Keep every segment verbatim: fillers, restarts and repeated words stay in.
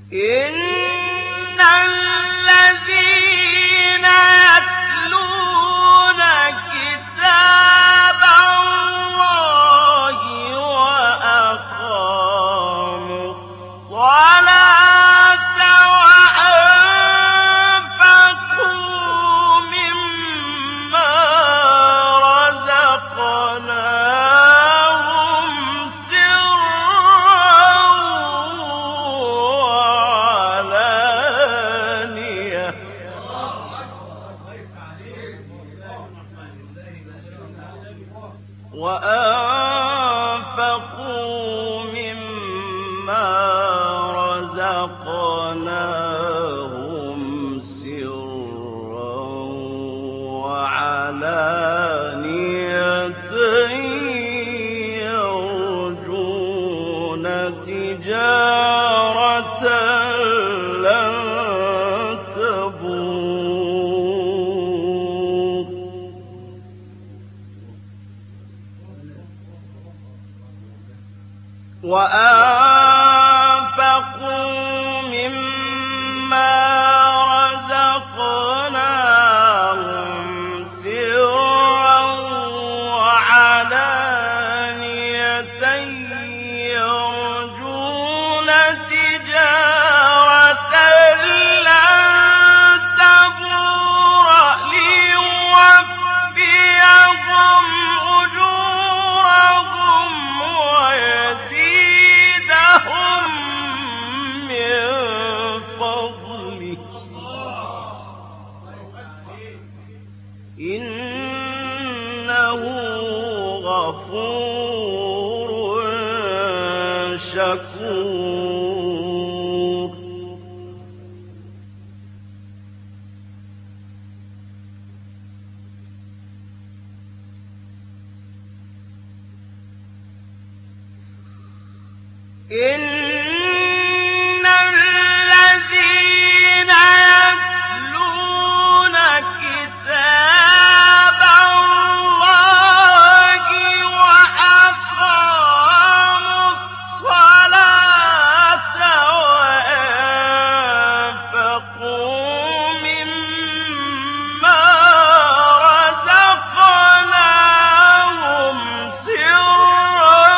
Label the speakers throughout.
Speaker 1: إن الذين يتلون كتاب الله وأقاموا الصلاة وأنفقوا مما رزقناهم سرا وعلانية وأنفقوا مما رزقناهم سرا وعلانية يرجون تجارة لن تبور وأنفقوا مما رزقناهم سرا وعلانية يرجون تجارة لن تبور ليوفيهم أجورهم ويزيدهم من فضله إنه غفور شكور إن الذين يتلون كتاب الله وأقاموا الصلاة وأنفقوا مما رزقناهم سرا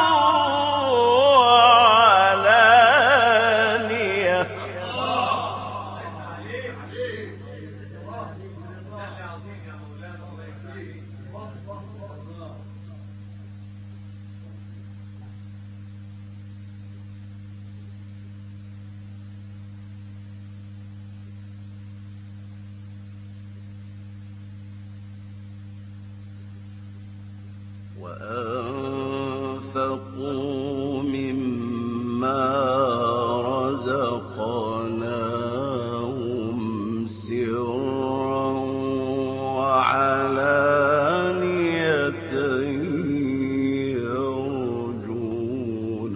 Speaker 1: وعلانية وأنفقوا مما رزقناهم سرا وعلانية يرجون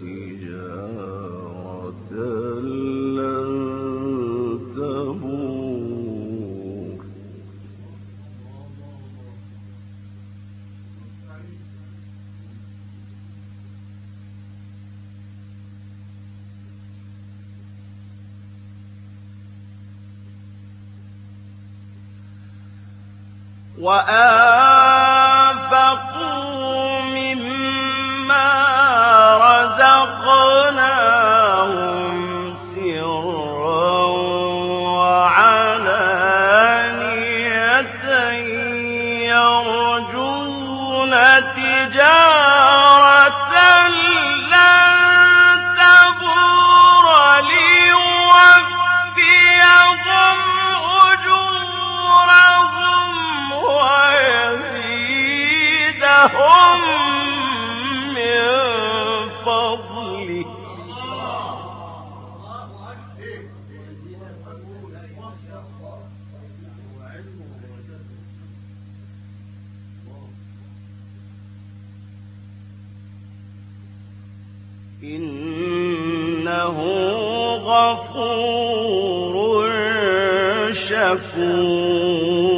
Speaker 1: تجارة لن تبور وأنفقوا مما رزقناهم سرا وعلانية يرجون تجارة لن تبور ليوفيهم أجورهم ويزيدهم من فضله إنه غفور شكور